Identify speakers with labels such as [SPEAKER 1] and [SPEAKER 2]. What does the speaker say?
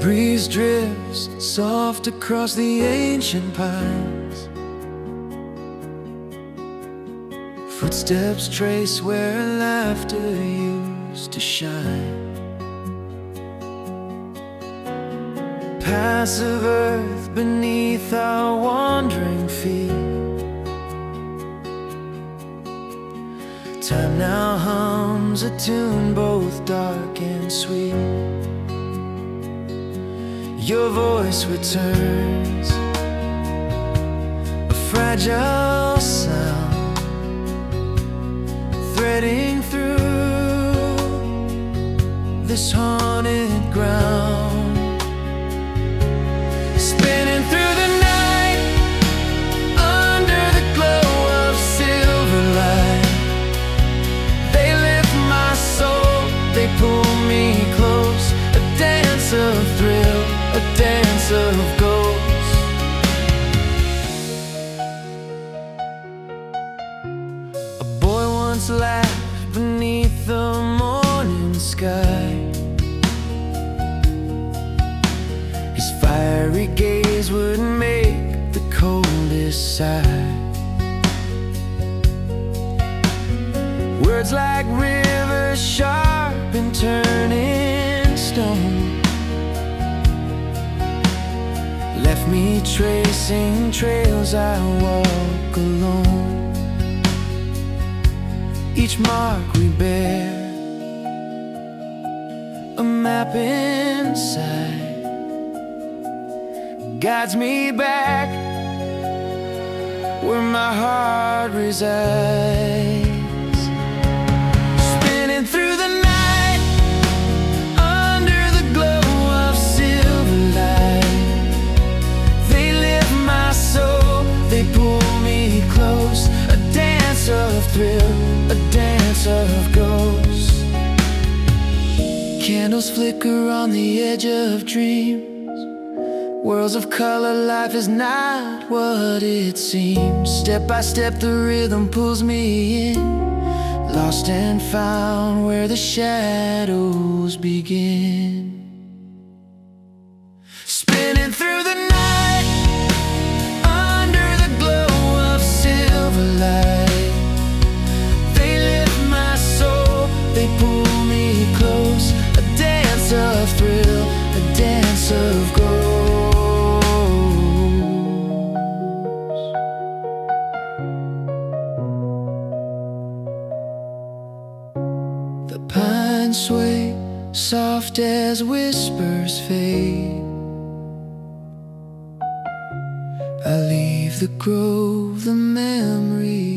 [SPEAKER 1] breeze drifts soft across the ancient pines. Footsteps trace where laughter used to shine. Passive earth beneath our wandering feet. Time now hums a tune both dark and sweet. Your voice returns, a fragile sound, threading through this haunted ground. Spinning through the night, under the glow of silver light. They lift my soul, they pull me close. A dance of thrill, a dance of ghosts. A boy once laughed beneath the morning sky. His fiery gaze would make the coldest sigh. Words like rivers sharp and turning stone left me tracing trails I walk alone. Each mark we bear, a map inside, guides me back where my heart resides. Spinning through the night, under the glow of silver light. They lift my soul, they pull me close. A dance of thrill, a dance of ghosts. Candles flicker on the edge of dreams. Worlds of color, life is not what it seems. Step by step the rhythm pulls me in, lost and found where the shadows begin. Spinning through the night, under the glow of silver light. They lift my soul, they pull me close. A dance of thrill, a dance of ghosts. The pines sway, soft as whispers fade. I leave the grove, the memory